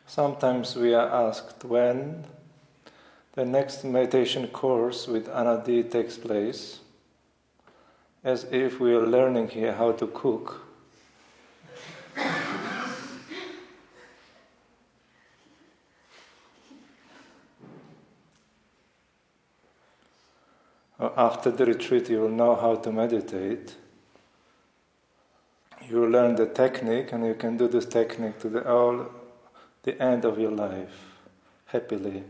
Sometimes we are asked when the next meditation course with Anadi takes place, as if we are learning here how to cook. After the retreat you will know how to meditate. You will learn the technique and you can do this technique to the end of your life, happily.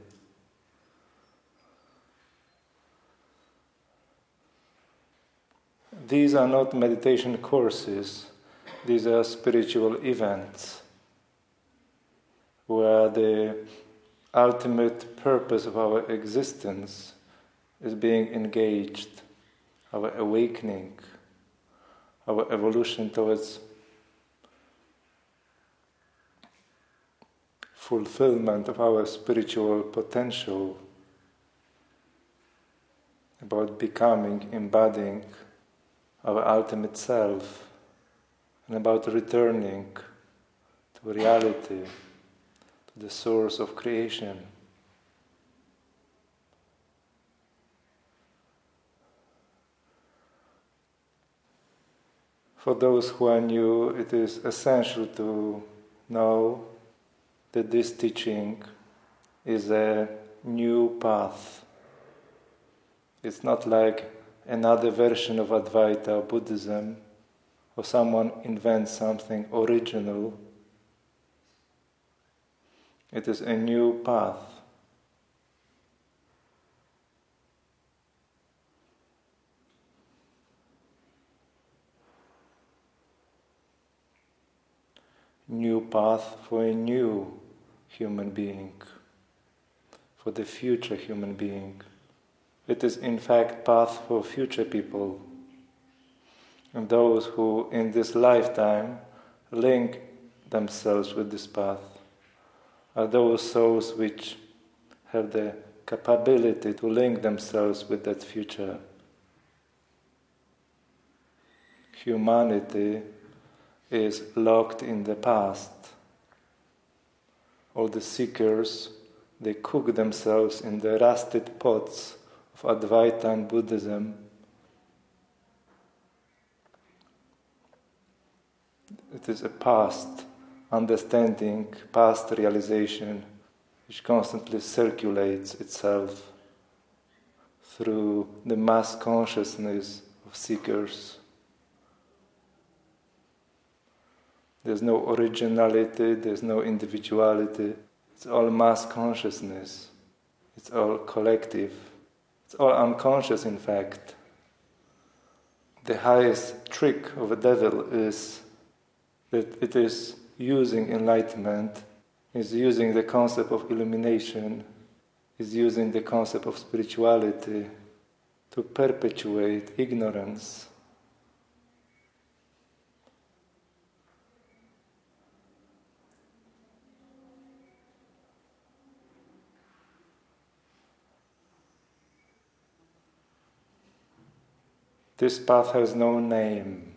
These are not meditation courses, these are spiritual events where the ultimate purpose of our existence is being engaged, our awakening, our evolution towards fulfillment of our spiritual potential, about becoming, embodying our ultimate self, and about returning to reality, to the source of creation. For those who are new, it is essential to know that this teaching is a new path. It's not like another version of Advaita Buddhism, or someone invents something original. It is a new path. New path for a new human being, for the future human being. It is in fact path for future people, and those who in this lifetime link themselves with this path are those souls which have the capability to link themselves with that future. Humanity is locked in the past. All the seekers, they cook themselves in the rusted pots of Advaita and Buddhism. It is a past understanding, past realization, which constantly circulates itself through the mass consciousness of seekers. There's no originality, there's no individuality. It's all mass consciousness. It's all collective. It's all unconscious, in fact. The highest trick of the devil is that it is using enlightenment, is using the concept of illumination, is using the concept of spirituality to perpetuate ignorance. This path has no name,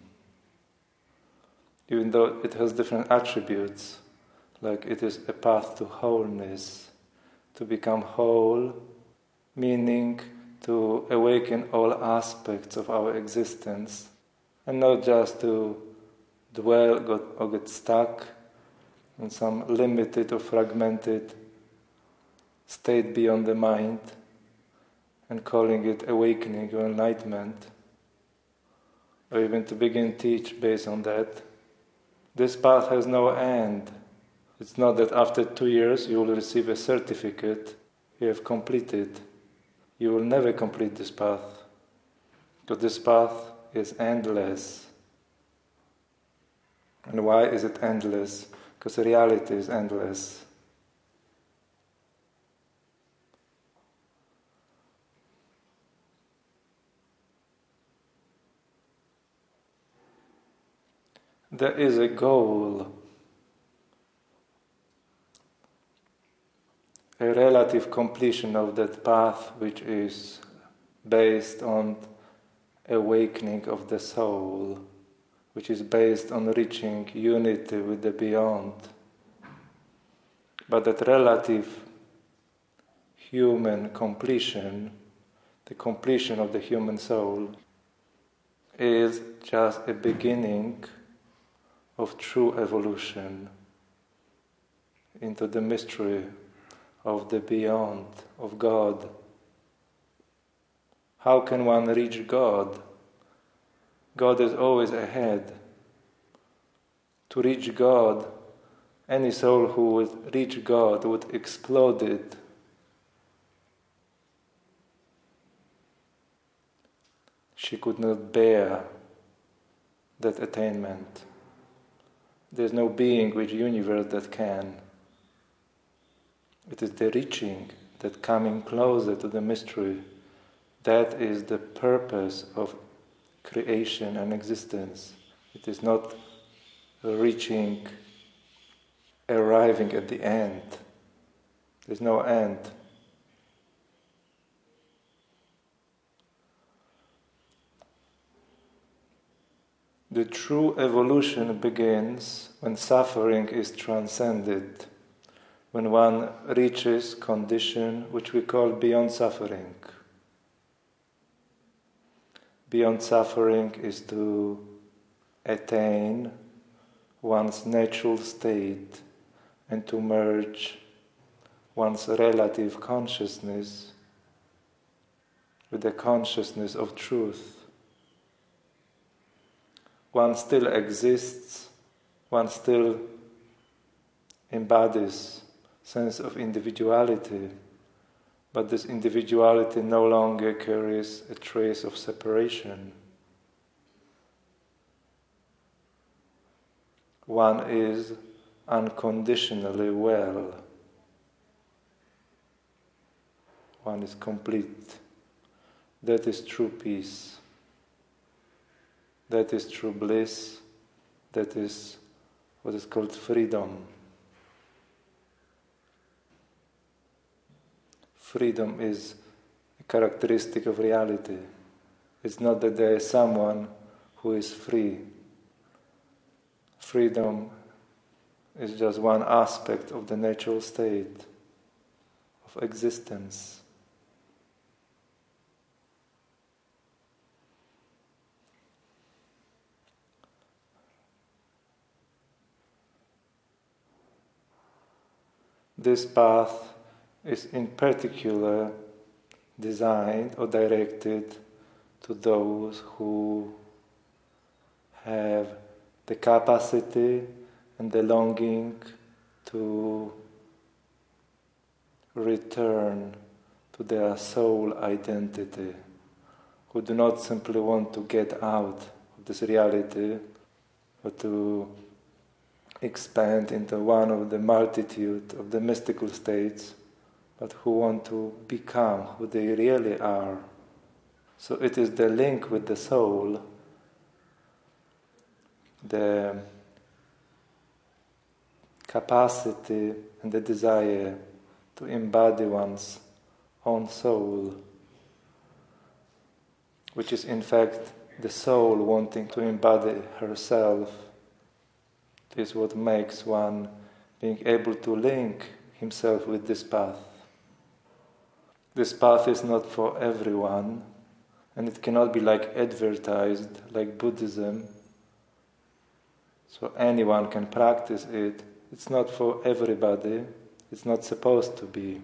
even though it has different attributes, like it is a path to wholeness, to become whole, meaning to awaken all aspects of our existence, and not just to dwell or get stuck in some limited or fragmented state beyond the mind and calling it awakening or enlightenment, or even to begin teach based on that. This path has no end. It's not that after 2 years you will receive a certificate you have completed. You will never complete this path, because this path is endless. And why is it endless? Because reality is endless. There is a goal, a relative completion of that path which is based on awakening of the soul, which is based on reaching unity with the beyond. But that relative human completion, the completion of the human soul, is just a beginning of true evolution into the mystery of the beyond, of God. How can one reach God? God is always ahead. To reach God, any soul who would reach God would explode it. She could not bear that attainment. There is no being with universe that can. It is the reaching, that coming closer to the mystery, that is the purpose of creation and existence. It is not reaching, arriving at the end. There's no end. The true evolution begins when suffering is transcended, when one reaches condition which we call beyond suffering. Beyond suffering is to attain one's natural state and to merge one's relative consciousness with the consciousness of truth. One still exists, one still embodies sense of individuality, but this individuality no longer carries a trace of separation. One is unconditionally well. One is complete. That is true peace. That is true bliss. That is what is called freedom. Freedom is a characteristic of reality. It's not that there is someone who is free. Freedom is just one aspect of the natural state of existence. This path is in particular designed or directed to those who have the capacity and the longing to return to their soul identity, who do not simply want to get out of this reality, but to expand into one of the multitude of the mystical states, but who want to become who they really are. So it is the link with the soul, the capacity and the desire to embody one's own soul, which is in fact the soul wanting to embody herself, is what makes one being able to link himself with this path. This path is not for everyone, and it cannot be like advertised like Buddhism, so anyone can practice it. It's not for everybody. It's not supposed to be.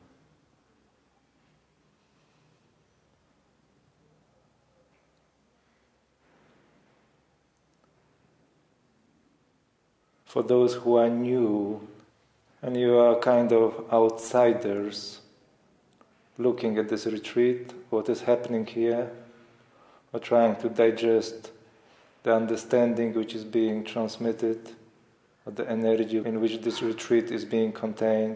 For those who are new, and you are kind of outsiders looking at this retreat, what is happening here, or trying to digest the understanding which is being transmitted, or the energy in which this retreat is being contained.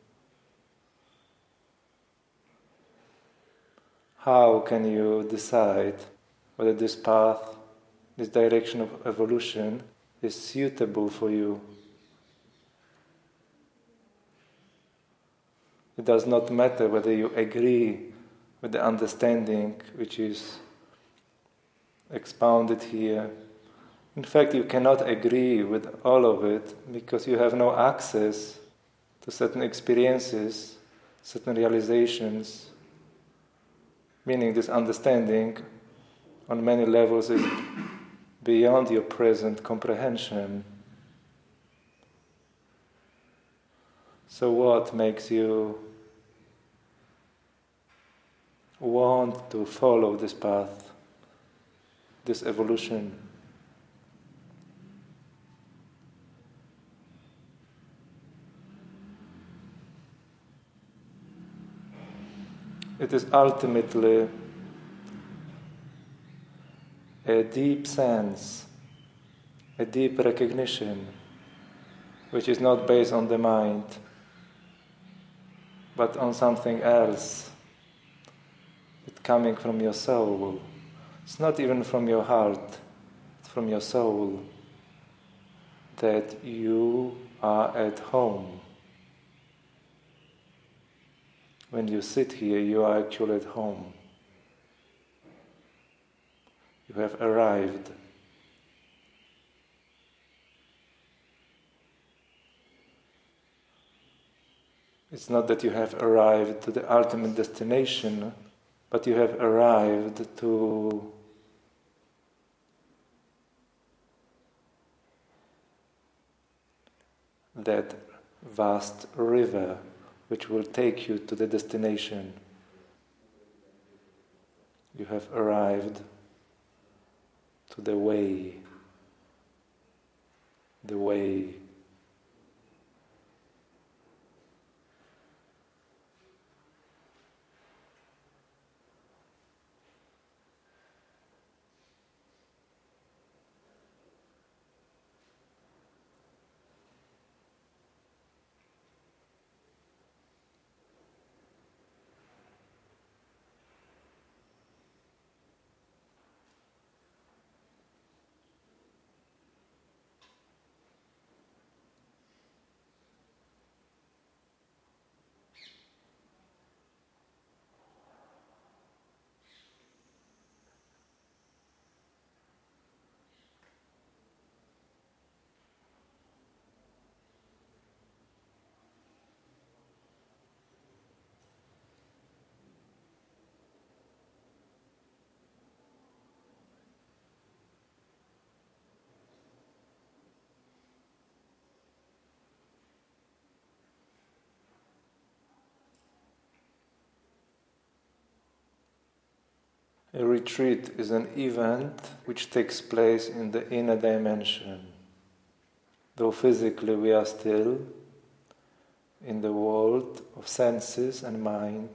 How can you decide whether this path, this direction of evolution, is suitable for you? It does not matter whether you agree with the understanding which is expounded here. In fact, you cannot agree with all of it because you have no access to So certain experiences, certain realizations, meaning this understanding on many levels is beyond your present comprehension. So what makes you want to follow this path, this evolution? It is ultimately a deep sense, a deep recognition, which is not based on the mind, but on something else. It's coming from your soul. It's not even from your heart, it's from your soul, that you are at home. When you sit here, you are actually at home. You have arrived. It's not that you have arrived to the ultimate destination, but you have arrived to that vast river which will take you to the destination. You have arrived to the way. The way. A retreat is an event which takes place in the inner dimension. Though physically we are still in the world of senses and mind,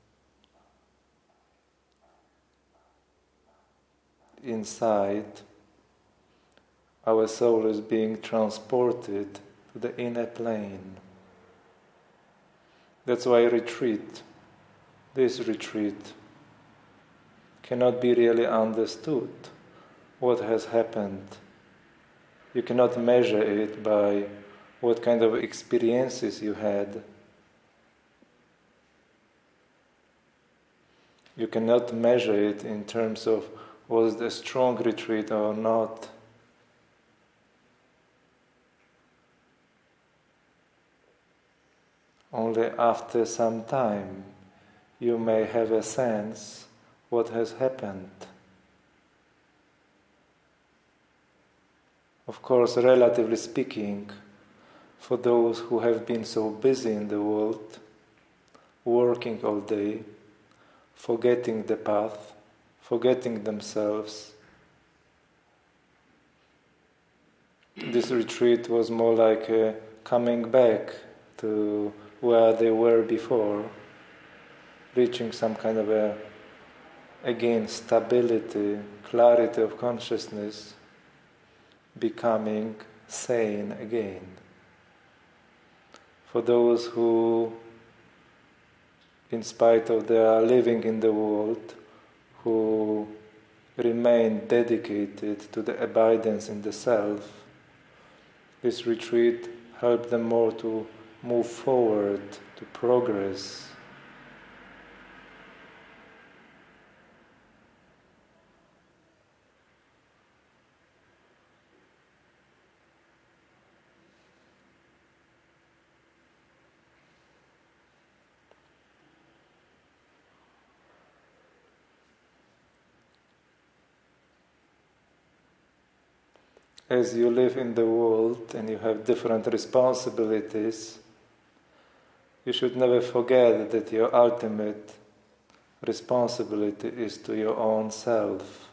inside, our soul is being transported to the inner plane. That's why this retreat, cannot be really understood. What has happened? You cannot measure it by what kind of experiences you had. You cannot measure it in terms of was it a strong retreat or not. Only after some time you may have a sense what has happened. Of course, relatively speaking, for those who have been so busy in the world, working all day, forgetting the path, forgetting themselves, this retreat was more like coming back to where they were before, reaching some kind of stability, clarity of consciousness, becoming sane again. For those who, in spite of their living in the world, who remain dedicated to the abidance in the self, this retreat helped them more to move forward, to progress. as you live in the world and you have different responsibilities, you should never forget that your ultimate responsibility is to your own self.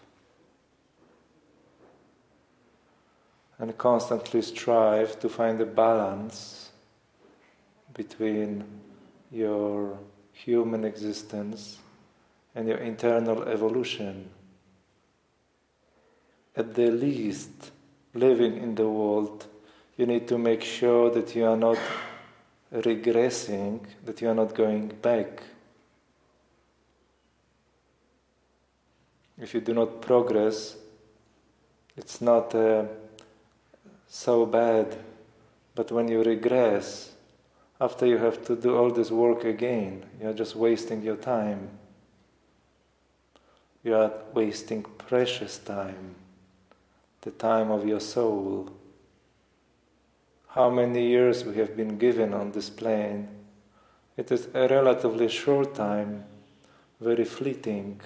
And constantly strive to find a balance between your human existence and your internal evolution. At the least, living in the world, you need to make sure that you are not regressing, that you are not going back. If you do not progress, it's not so bad, but when you regress, after you have to do all this work again, you are just wasting your time. You are wasting precious time, the time of your soul. How many years we have been given on this plane? It is a relatively short time, very fleeting.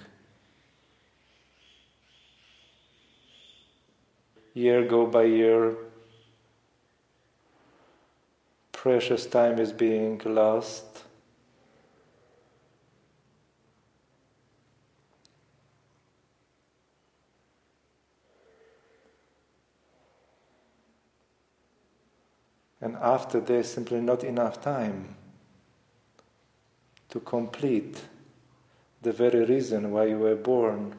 Year go by year, precious time is being lost. And after there's simply not enough time to complete the very reason why you were born.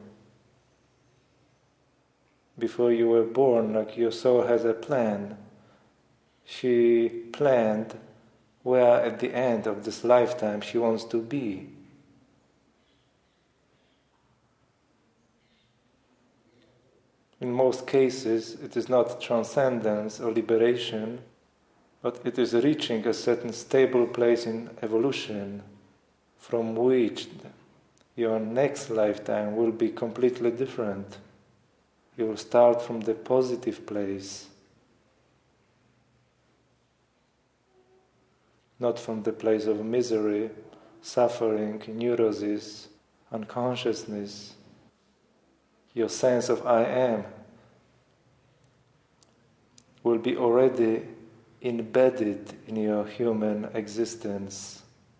Before you were born, like your soul has a plan. She planned where at the end of this lifetime she wants to be. In most cases, it is not transcendence or liberation, but it is reaching a certain stable place in evolution from which your next lifetime will be completely different. You will start from the positive place, not from the place of misery, suffering, neurosis, unconsciousness. Your sense of I am will be already embedded in your human existence.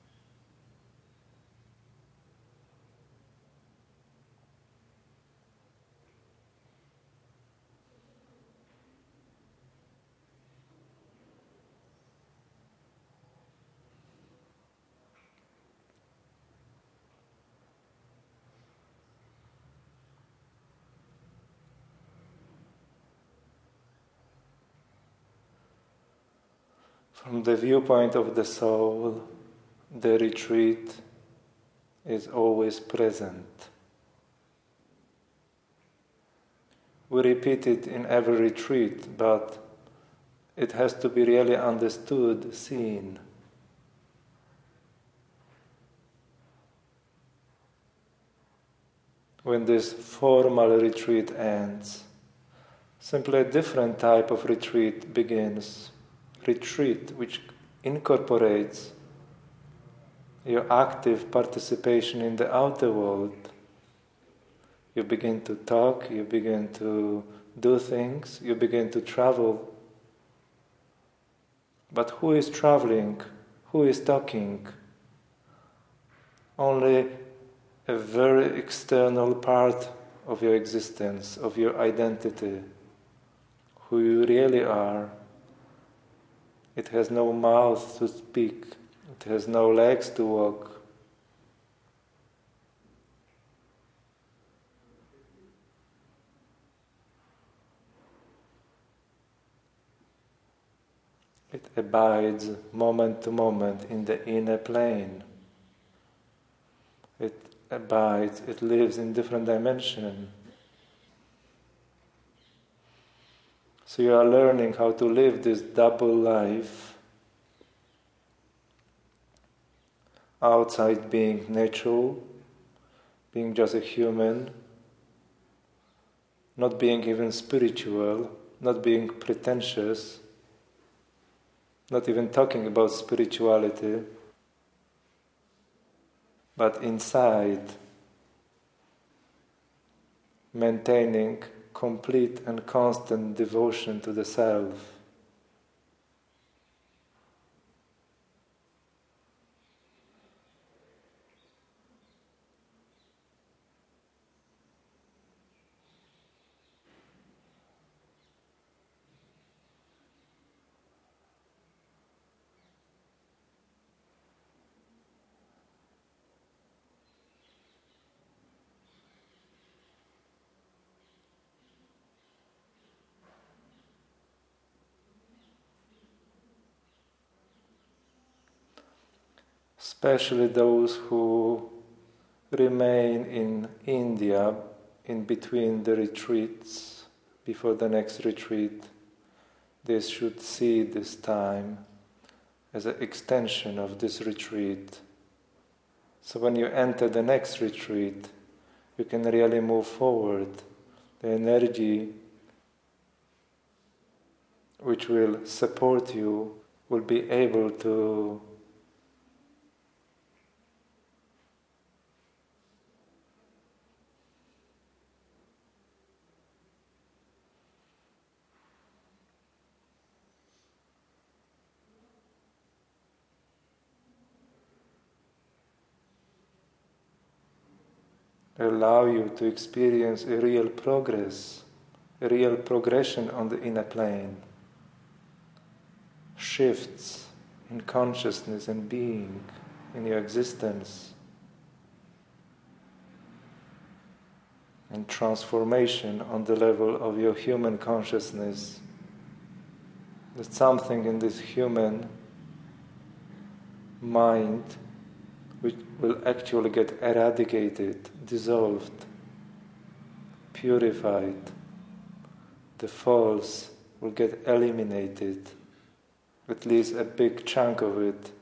From the viewpoint of the soul, the retreat is always present. We repeat it in every retreat, but it has to be really understood, seen. When this formal retreat ends, simply a different type of retreat begins. Retreat which incorporates your active participation in the outer world. You begin to talk, you begin to do things, you begin to travel. But who is traveling? Who is talking? Only a very external part of your existence, of your identity, who you really are. It has no mouth to speak. It has no legs to walk. It abides moment to moment in the inner plane. It abides, it lives in different dimensions. So you are learning how to live this double life, outside being natural, being just a human, not being even spiritual, not being pretentious, not even talking about spirituality, but inside, maintaining complete and constant devotion to the self. Especially those who remain in India in between the retreats, before the next retreat, they should see this time as an extension of this retreat. So when you enter the next retreat, you can really move forward. The energy which will support you will be able to allow you to experience a real progress, a real progression on the inner plane, shifts in consciousness and being in your existence, and transformation on the level of your human consciousness. That something in this human mind which will actually get eradicated, dissolved, purified. The false will get eliminated, at least a big chunk of it.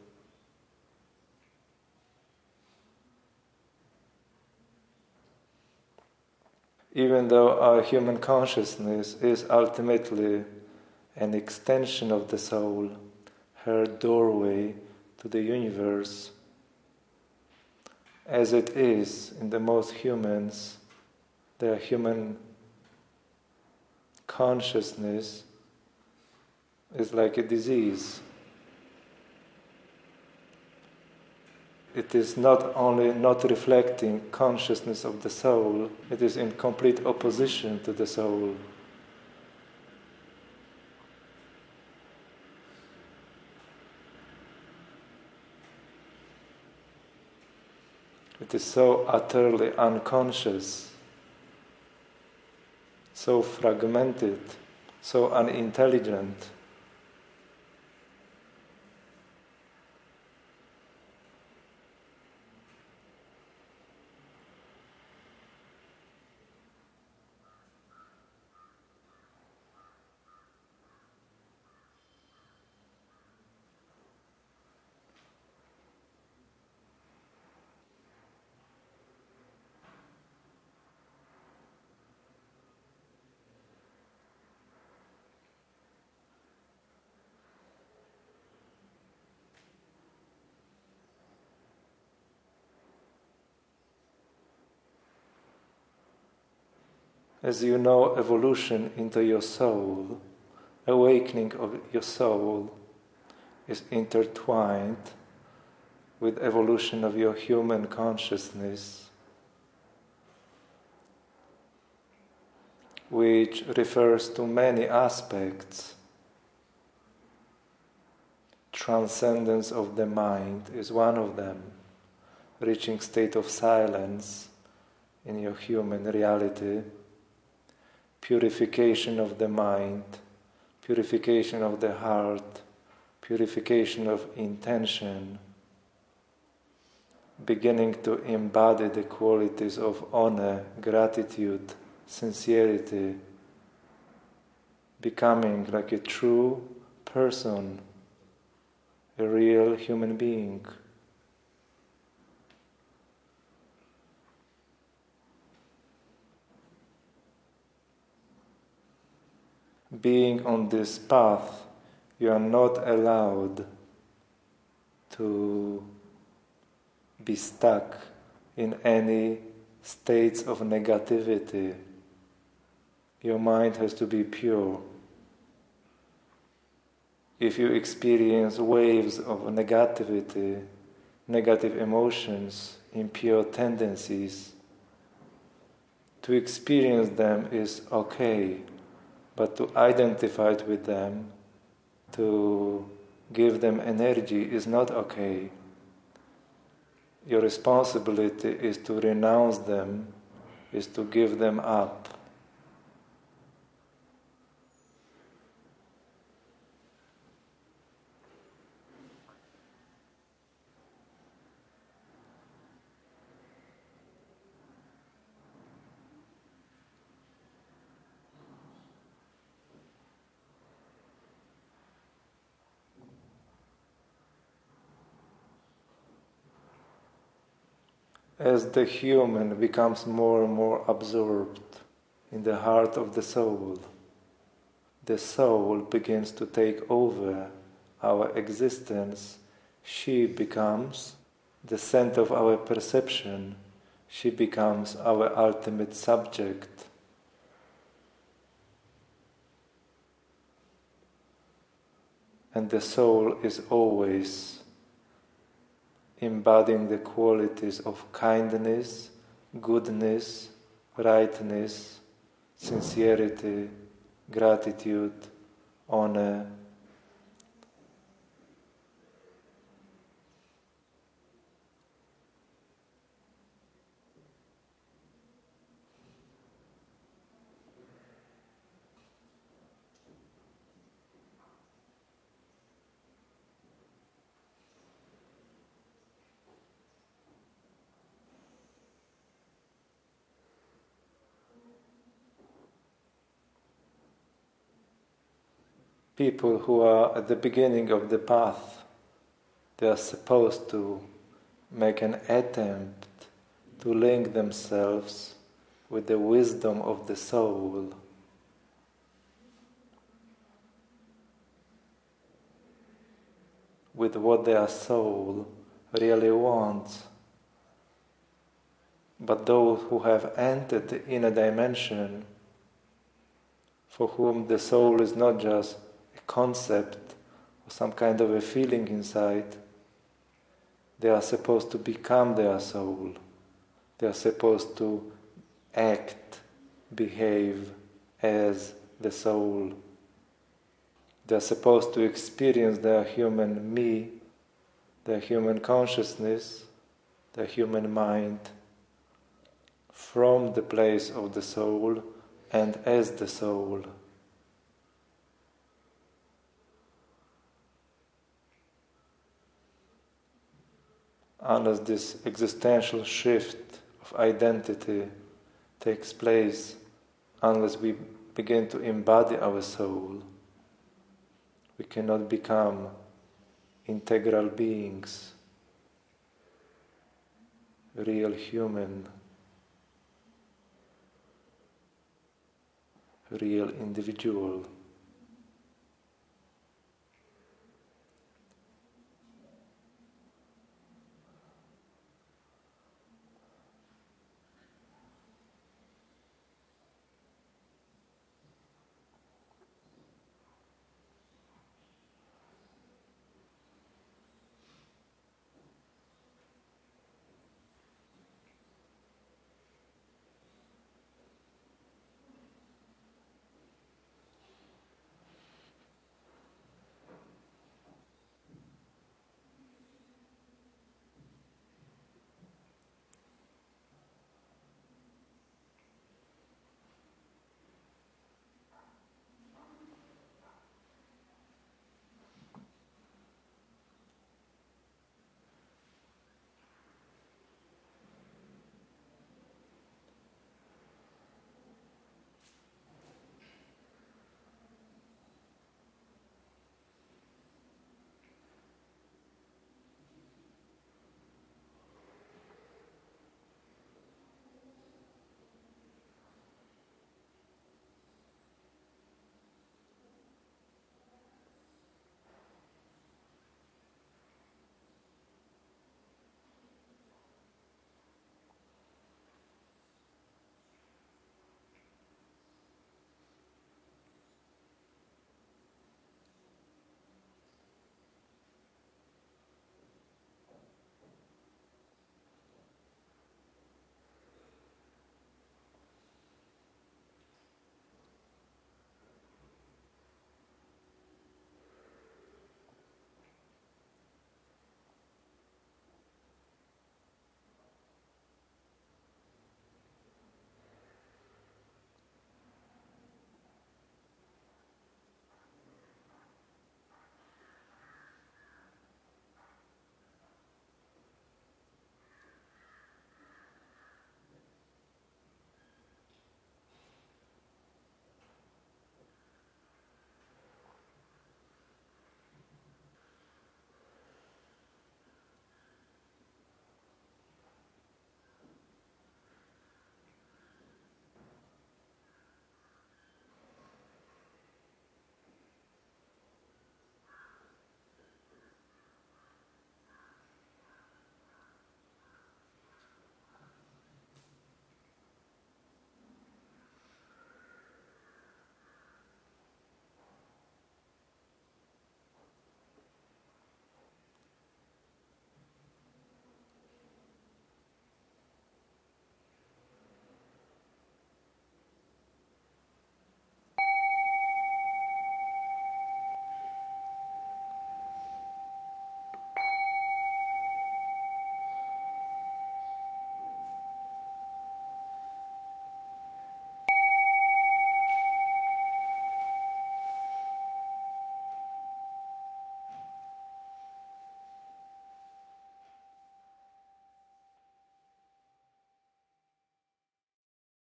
Even though our human consciousness is ultimately an extension of the soul, her doorway to the universe, as it is in the most humans, their human consciousness is like a disease. It is not only not reflecting consciousness of the soul, it is in complete opposition to the soul. It is so utterly unconscious, so fragmented, so unintelligent. As you know, evolution into your soul, awakening of your soul is intertwined with evolution of your human consciousness, which refers to many aspects. Transcendence of the mind is one of them, reaching state of silence in your human reality. Purification of the mind, purification of the heart, purification of intention, beginning to embody the qualities of honor, gratitude, sincerity, becoming like a true person, a real human being. Being on this path, you are not allowed to be stuck in any states of negativity. Your mind has to be pure. If you experience waves of negativity, negative emotions, impure tendencies, to experience them is okay, but to identify with them, to give them energy is not okay. Your responsibility is to renounce them, is to give them up. As the human becomes more and more absorbed in the heart of the soul begins to take over our existence. She becomes the center of our perception. She becomes our ultimate subject. And the soul is always embodying the qualities of kindness, goodness, rightness, sincerity, gratitude, honor. People who are at the beginning of the path, they are supposed to make an attempt to link themselves with the wisdom of the soul. With what their soul really wants. But those who have entered the inner dimension, for whom the soul is not just a concept or some kind of a feeling inside, they are supposed to become their soul. They are supposed to act, behave as the soul. They are supposed to experience their human me, their human consciousness, their human mind from the place of the soul and as the soul. Unless this existential shift of identity takes place, unless we begin to embody our soul, we cannot become integral beings, real human, real individual.